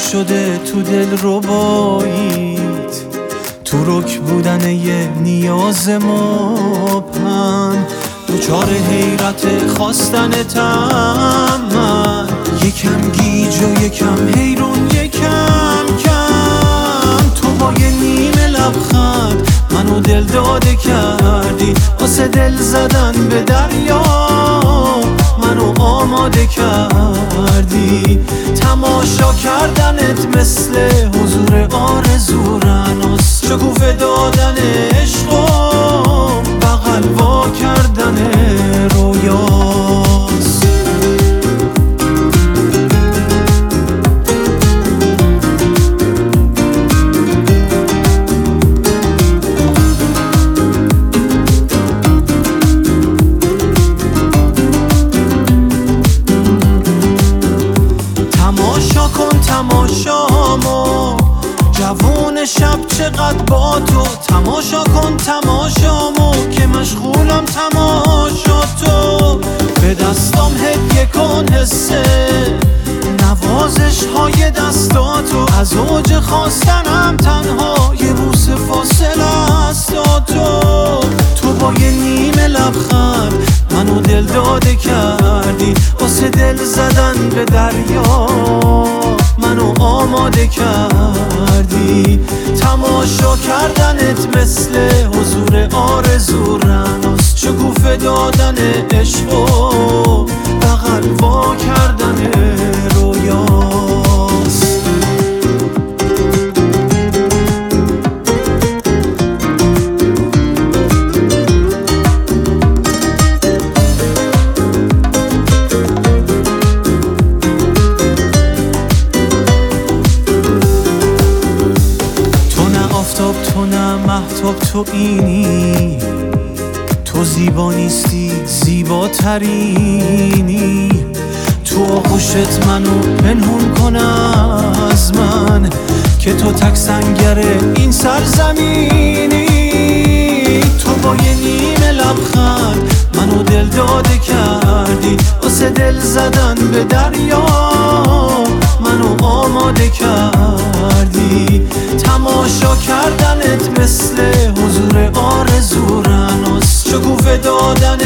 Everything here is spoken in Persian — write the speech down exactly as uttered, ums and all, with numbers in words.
شده تو دل رباییت، تو رک بودن یه نیاز مبهم، دوچار حیرت خواستنتم من، یکم گیج و یکم حیرون یکم کم. تو با یه نیمه لبخند منو دل داده کردی، واسه دل زدن به دریا منو آماده کردی. تماشا کردنت مثل حضور آرزو رناس، شکوفه دادن عشق و بغل وا کردن رویاست. تماشا کن تماشامو جوون شب چقدر با تو، تماشا کن تماشامو که مشغولم تماشا تو. به دستام هدیه کن حسه نوازش های دستاتو، از اوج خواستنم تنها یه بوسه فاصله است تا تو. تو با یه نیمه لبخند منو دل داده کردی، واسه دل زدن به دریا منو آماده کردی. تماشا کردنت مثل حضور آرزو رناس، شکوفه دادن عشق و بغل وا کردن رویاست. تو نه مهتاب تو اینی، تو زیبا نیستی زیباترینی. تو آغوشت منو پنهون کن از من که تو تک سنگر این سرزمینی. تو با یه نیمه لبخند منو دل داده کردی، واسه دل زدن به دریا منو آماده کردی. تماشا کردنت مثل حضور آرزو رناس، شکوفه دادن